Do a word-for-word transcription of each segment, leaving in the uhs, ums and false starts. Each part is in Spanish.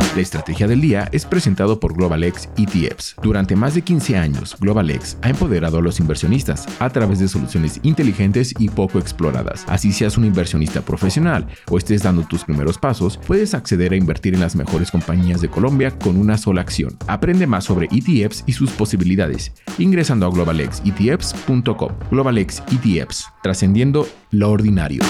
La estrategia del día es presentado por GlobalX E T Fs. Durante más de quince años, GlobalX ha empoderado a los inversionistas a través de soluciones inteligentes y poco exploradas. Así seas un inversionista profesional o estés dando tus primeros pasos, puedes acceder a invertir en las mejores compañías de Colombia con una sola acción. Aprende más sobre E T Fs y sus posibilidades ingresando a global x e t f s punto com. GlobalX E T Fs, trascendiendo lo ordinario.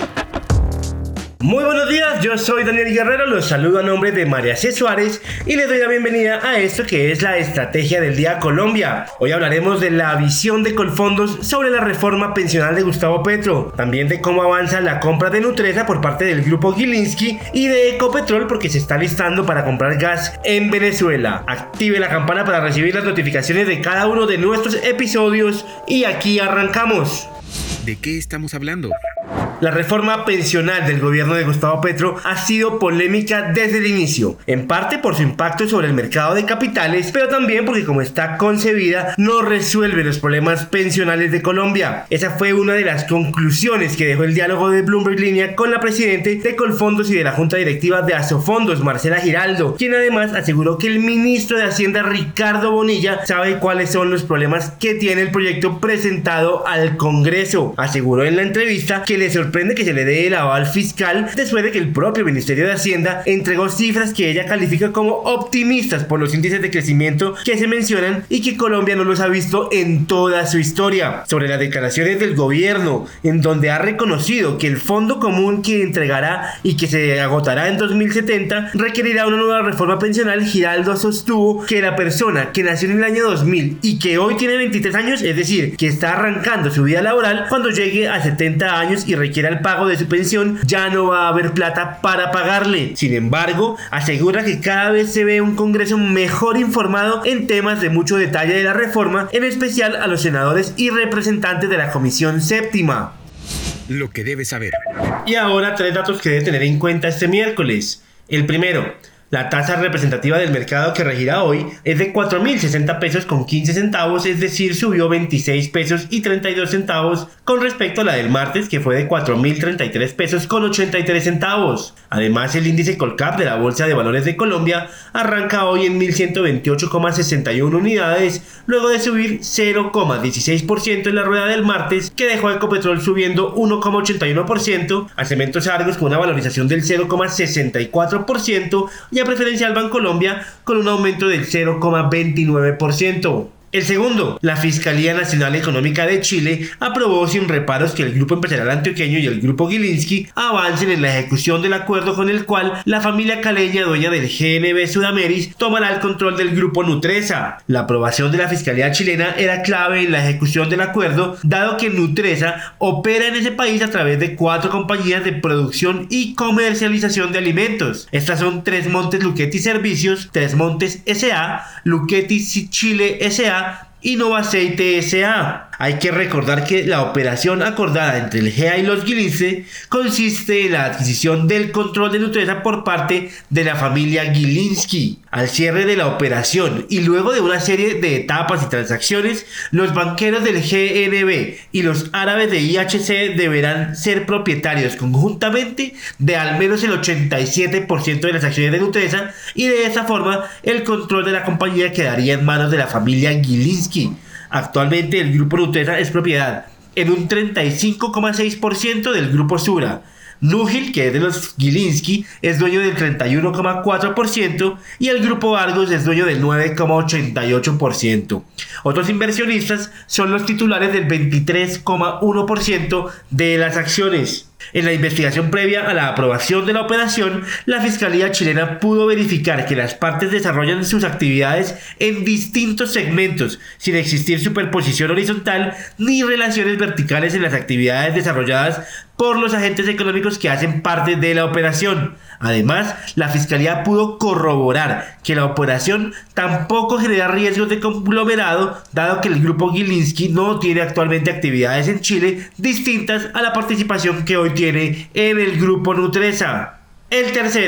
Muy buenos días, yo soy Daniel Guerrero, los saludo a nombre de María C. Suárez y les doy la bienvenida a esto que es la Estrategia del Día Colombia. Hoy hablaremos de la visión de Colfondos sobre la reforma pensional de Gustavo Petro, también de cómo avanza la compra de Nutresa por parte del grupo Gilinski y de Ecopetrol porque se está listando para comprar gas en Venezuela. Active la campana para recibir las notificaciones de cada uno de nuestros episodios y aquí arrancamos. ¿De qué estamos hablando? La reforma pensional del gobierno de Gustavo Petro ha sido polémica desde el inicio, en parte por su impacto sobre el mercado de capitales, pero también porque como está concebida no resuelve los problemas pensionales de Colombia. Esa fue una de las conclusiones que dejó el diálogo de Bloomberg Línea con la presidenta de Colfondos y de la junta directiva de Asofondos, Marcela Giraldo, quien además aseguró que el ministro de Hacienda, Ricardo Bonilla, sabe cuáles son los problemas que tiene el proyecto presentado al Congreso. Aseguró en la entrevista que le sorprende que se le dé el aval fiscal después de que el propio Ministerio de Hacienda entregó cifras que ella califica como optimistas por los índices de crecimiento que se mencionan y que Colombia no los ha visto en toda su historia. Sobre las declaraciones del gobierno, en donde ha reconocido que el fondo común que entregará y que se agotará en dos mil setenta requerirá una nueva reforma pensional, Giraldo sostuvo que la persona que nació en el año dos mil y que hoy tiene veintitrés años, es decir, que está arrancando su vida laboral, cuando llegue a setenta años y requiera el pago de su pensión, ya no va a haber plata para pagarle. Sin embargo, asegura que cada vez se ve un Congreso mejor informado en temas de mucho detalle de la reforma, en especial a los senadores y representantes de la Comisión Séptima. Lo que debes saber. Y ahora tres datos que debe tener en cuenta este miércoles. El primero: la tasa representativa del mercado que regirá hoy es de cuatro mil sesenta pesos con quince centavos, es decir, subió veintiséis pesos y treinta y dos centavos con respecto a la del martes, que fue de cuatro mil treinta y tres pesos con ochenta y tres centavos. Además, el índice Colcap de la Bolsa de Valores de Colombia arranca hoy en mil ciento veintiocho coma sesenta y uno unidades, luego de subir cero coma dieciséis por ciento en la rueda del martes, que dejó a Ecopetrol subiendo uno coma ochenta y uno por ciento, a Cementos Argos con una valorización del cero coma sesenta y cuatro por ciento y a Preferencial Bancolombia con un aumento del cero coma veintinueve por ciento. El segundo, la Fiscalía Nacional Económica de Chile aprobó sin reparos que el Grupo Empresarial Antioqueño y el Grupo Gilinski avancen en la ejecución del acuerdo con el cual la familia caleña, dueña del G N B Sudameris, tomará el control del Grupo Nutresa. La aprobación de la Fiscalía chilena era clave en la ejecución del acuerdo, dado que Nutresa opera en ese país a través de cuatro compañías de producción y comercialización de alimentos. Estas son Tres Montes Luchetti Servicios, Tres Montes S A, Luchetti Chile S A y Novaceite S A Hay que recordar que la operación acordada entre el G A y los Gilinski consiste en la adquisición del control de Nutresa por parte de la familia Gilinski. Al cierre de la operación y luego de una serie de etapas y transacciones, los banqueros del G N B y los árabes de I H C deberán ser propietarios conjuntamente de al menos el ochenta y siete por ciento de las acciones de Nutresa, y de esa forma el control de la compañía quedaría en manos de la familia Gilinski. Actualmente el grupo Nutresa es propiedad en un treinta y cinco coma seis por ciento del grupo Sura. Núgil, que es de los Gilinski, es dueño del treinta y uno coma cuatro por ciento y el grupo Argos es dueño del nueve coma ochenta y ocho por ciento. Otros inversionistas son los titulares del veintitrés coma uno por ciento de las acciones. En la investigación previa a la aprobación de la operación, la Fiscalía chilena pudo verificar que las partes desarrollan sus actividades en distintos segmentos, sin existir superposición horizontal ni relaciones verticales en las actividades desarrolladas por los agentes económicos que hacen parte de la operación. Además, la Fiscalía pudo corroborar que la operación tampoco genera riesgos de conglomerado, dado que el grupo Gilinski no tiene actualmente actividades en Chile distintas a la participación que hoy tiene en el grupo Nutresa. El tercero,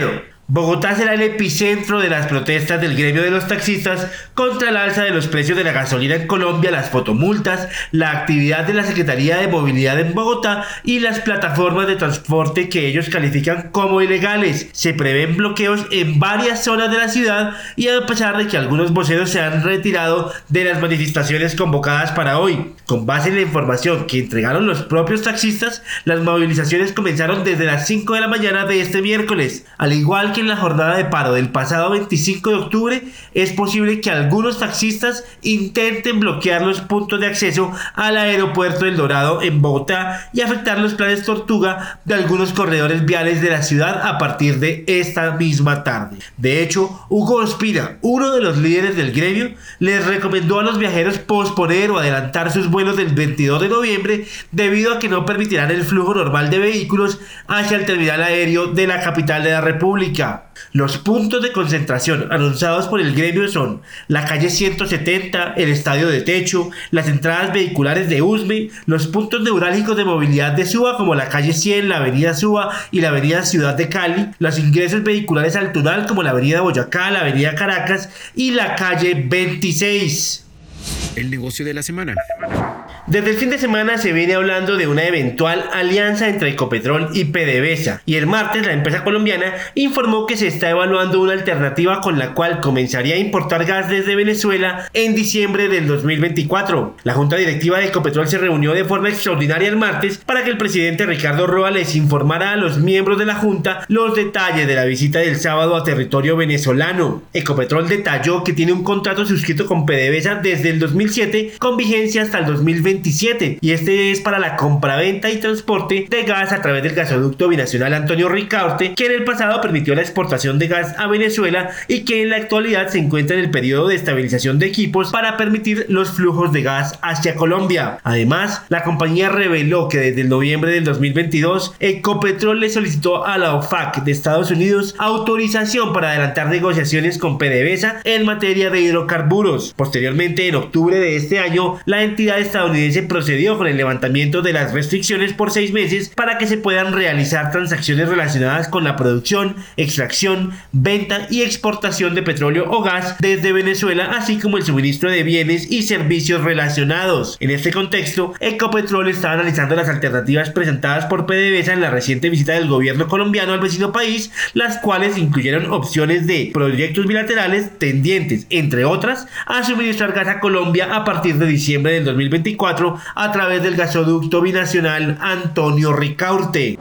Bogotá será el epicentro de las protestas del gremio de los taxistas contra el alza de los precios de la gasolina en Colombia, las fotomultas, la actividad de la Secretaría de Movilidad en Bogotá y las plataformas de transporte que ellos califican como ilegales. Se prevén bloqueos en varias zonas de la ciudad y a pesar de que algunos voceros se han retirado de las manifestaciones convocadas para hoy. Con base en la información que entregaron los propios taxistas, las movilizaciones comenzaron desde las cinco de la mañana de este miércoles. Al igual que en la jornada de paro del pasado veinticinco de octubre, es posible que algunos taxistas intenten bloquear los puntos de acceso al aeropuerto del Dorado en Bogotá y afectar los planes Tortuga de algunos corredores viales de la ciudad a partir de esta misma tarde. De hecho, Hugo Ospina, uno de los líderes del gremio, les recomendó a los viajeros posponer o adelantar sus vuelos del veintidós de noviembre debido a que no permitirán el flujo normal de vehículos hacia el terminal aéreo de la capital de la República. Los puntos de concentración anunciados por el gremio son la calle ciento setenta, el estadio de Techo, las entradas vehiculares de Usme, los puntos neurálgicos de movilidad de Suba como la calle cien, la avenida Suba y la avenida Ciudad de Cali, los ingresos vehiculares al Tunal como la avenida Boyacá, la avenida Caracas y la calle veintiséis. El negocio de la semana. Desde el fin de semana se viene hablando de una eventual alianza entre Ecopetrol y PDVSA, y el martes la empresa colombiana informó que se está evaluando una alternativa con la cual comenzaría a importar gas desde Venezuela en diciembre del dos mil veinticuatro. La junta directiva de Ecopetrol se reunió de forma extraordinaria el martes para que el presidente Ricardo Roa les informara a los miembros de la junta los detalles de la visita del sábado a territorio venezolano. Ecopetrol detalló que tiene un contrato suscrito con PDVSA desde el dos mil siete con vigencia hasta el dos mil veintisiete, y este es para la compraventa y transporte de gas a través del gasoducto binacional Antonio Ricaurte, que en el pasado permitió la exportación de gas a Venezuela y que en la actualidad se encuentra en el periodo de estabilización de equipos para permitir los flujos de gas hacia Colombia. Además, la compañía reveló que desde el noviembre del dos mil veintidós, Ecopetrol le solicitó a la O F A C de Estados Unidos autorización para adelantar negociaciones con PDVSA en materia de hidrocarburos. Posteriormente, en octubre de este año, la entidad estadounidense procedió con el levantamiento de las restricciones por seis meses para que se puedan realizar transacciones relacionadas con la producción, extracción, venta y exportación de petróleo o gas desde Venezuela, así como el suministro de bienes y servicios relacionados. En este contexto, Ecopetrol está analizando las alternativas presentadas por PDVSA en la reciente visita del gobierno colombiano al vecino país, las cuales incluyeron opciones de proyectos bilaterales tendientes, entre otras, a suministrar gas a Colombia a partir de diciembre del dos mil veinticuatro a través del gasoducto binacional Antonio Ricaurte.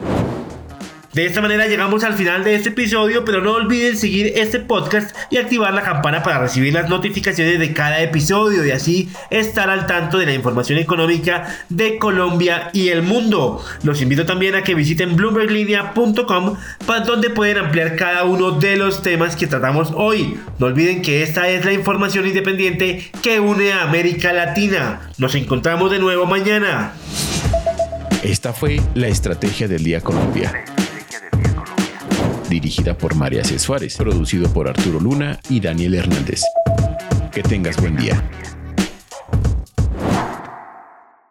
De esta manera llegamos al final de este episodio, pero no olviden seguir este podcast y activar la campana para recibir las notificaciones de cada episodio y así estar al tanto de la información económica de Colombia y el mundo. Los invito también a que visiten bloomberg linea punto com, donde pueden ampliar cada uno de los temas que tratamos hoy. No olviden que esta es la información independiente que une a América Latina. Nos encontramos de nuevo mañana. Esta fue la Estrategia del Día Colombia, dirigida por María C. Suárez, producido por Arturo Luna y Daniel Hernández. Que tengas buen día.